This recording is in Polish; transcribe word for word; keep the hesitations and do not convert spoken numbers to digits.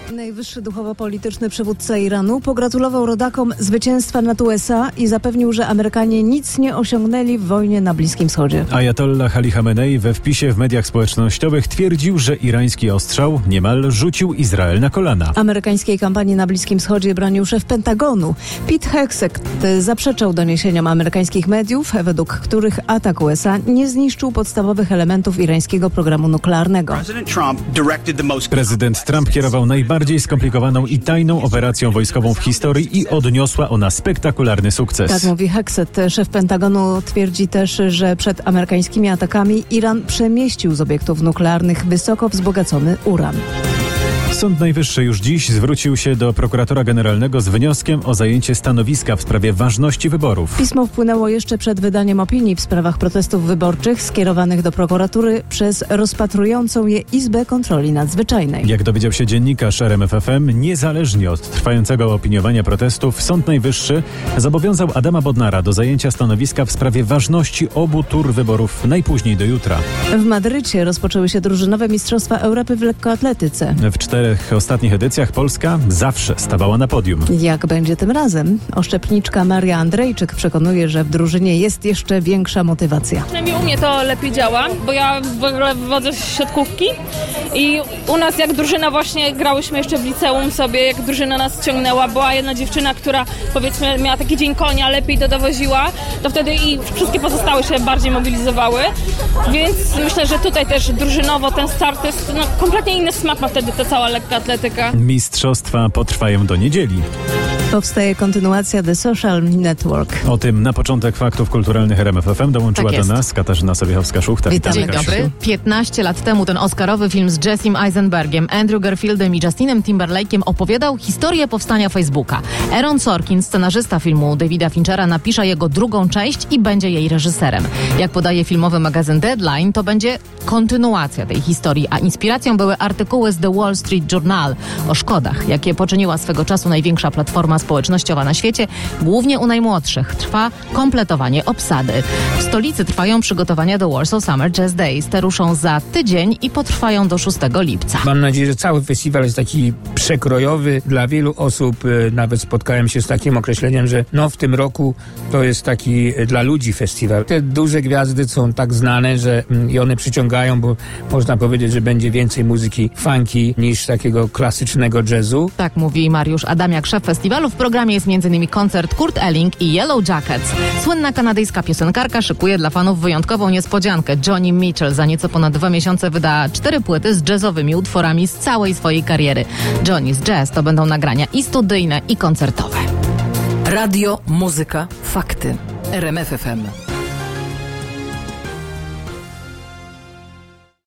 Najwyższy duchowo-polityczny przywódca Iranu pogratulował rodakom zwycięstwa nad U S A i zapewnił, że Amerykanie nic nie osiągnęli w wojnie na Bliskim Wschodzie. Ajatollah Ali Chamenei we wpisie w mediach społecznościowych twierdził, że irański ostrzał niemal rzucił Izrael na kolana. Amerykańskiej kampanii na Bliskim Wschodzie bronił szef Pentagonu. Pete Hegseth zaprzeczał doniesieniom amerykańskich mediów, według których atak U S A nie zniszczył podstawowych elementów irańskiego programu nuklearnego. Prezydent Trump kierował najbardziej skomplikowaną i tajną operacją wojskową w historii i odniosła ona spektakularny sukces. Tak mówi Hegseth. Szef Pentagonu twierdzi też, że przed amerykańskimi atakami Iran przemieścił z obiektów nuklearnych wysoko wzbogacony uran. Sąd Najwyższy już dziś zwrócił się do prokuratora generalnego z wnioskiem o zajęcie stanowiska w sprawie ważności wyborów. Pismo wpłynęło jeszcze przed wydaniem opinii w sprawach protestów wyborczych skierowanych do prokuratury przez rozpatrującą je Izbę Kontroli Nadzwyczajnej. Jak dowiedział się dziennikarz R M F F M, niezależnie od trwającego opiniowania protestów, Sąd Najwyższy zobowiązał Adama Bodnara do zajęcia stanowiska w sprawie ważności obu tur wyborów najpóźniej do jutra. W Madrycie rozpoczęły się drużynowe Mistrzostwa Europy w lekkoatletyce. W czterech ostatnich edycjach Polska zawsze stawała na podium. Jak będzie tym razem? Oszczepniczka Maria Andrejczyk przekonuje, że w drużynie jest jeszcze większa motywacja. Przynajmniej u mnie to lepiej działa, bo ja w ogóle wywodzę z siatkówki i u nas jak drużyna właśnie grałyśmy jeszcze w liceum sobie, jak drużyna nas ciągnęła, była jedna dziewczyna, która powiedzmy miała taki dzień konia, lepiej to dowoziła, to wtedy i wszystkie pozostałe się bardziej mobilizowały, więc myślę, że tutaj też drużynowo ten start to jest no, kompletnie inny smak ma wtedy ta cała lekka atletyka. Mistrzostwa potrwają do niedzieli. Powstaje kontynuacja The Social Network. O tym na początek faktów kulturalnych R M F F M dołączyła tak do nas Katarzyna Sobiechowska-Szuchta. Witam. Dzień dobry. piętnaście lat temu ten oscarowy film z Jessim Eisenbergiem, Andrew Garfieldem i Justinem Timberlake'iem opowiadał historię powstania Facebooka. Aaron Sorkin, scenarzysta filmu Davida Finchera, napisze jego drugą część i będzie jej reżyserem. Jak podaje filmowy magazyn Deadline, to będzie kontynuacja tej historii, a inspiracją były artykuły z The Wall Street Journal o szkodach, jakie poczyniła swego czasu największa platforma społecznościowa na świecie, głównie u najmłodszych. Trwa kompletowanie obsady. W stolicy trwają przygotowania do Warsaw Summer Jazz Days. Te ruszą za tydzień i potrwają do szóstego lipca. Mam nadzieję, że cały festiwal jest taki przekrojowy. Dla wielu osób nawet spotkałem się z takim określeniem, że no w tym roku to jest taki dla ludzi festiwal. Te duże gwiazdy są tak znane, że i one przyciągają, bo można powiedzieć, że będzie więcej muzyki funky niż takiego klasycznego jazzu. Tak mówi Mariusz Adamiak, szef festiwalu. W programie jest m.in. koncert Kurt Elling i Yellow Jackets. Słynna kanadyjska piosenkarka szykuje dla fanów wyjątkową niespodziankę. Joni Mitchell za nieco ponad dwa miesiące wyda cztery płyty z jazzowymi utworami z całej swojej kariery. Johnny's Jazz to będą nagrania i studyjne, i koncertowe. Radio, muzyka, fakty. R M F F M.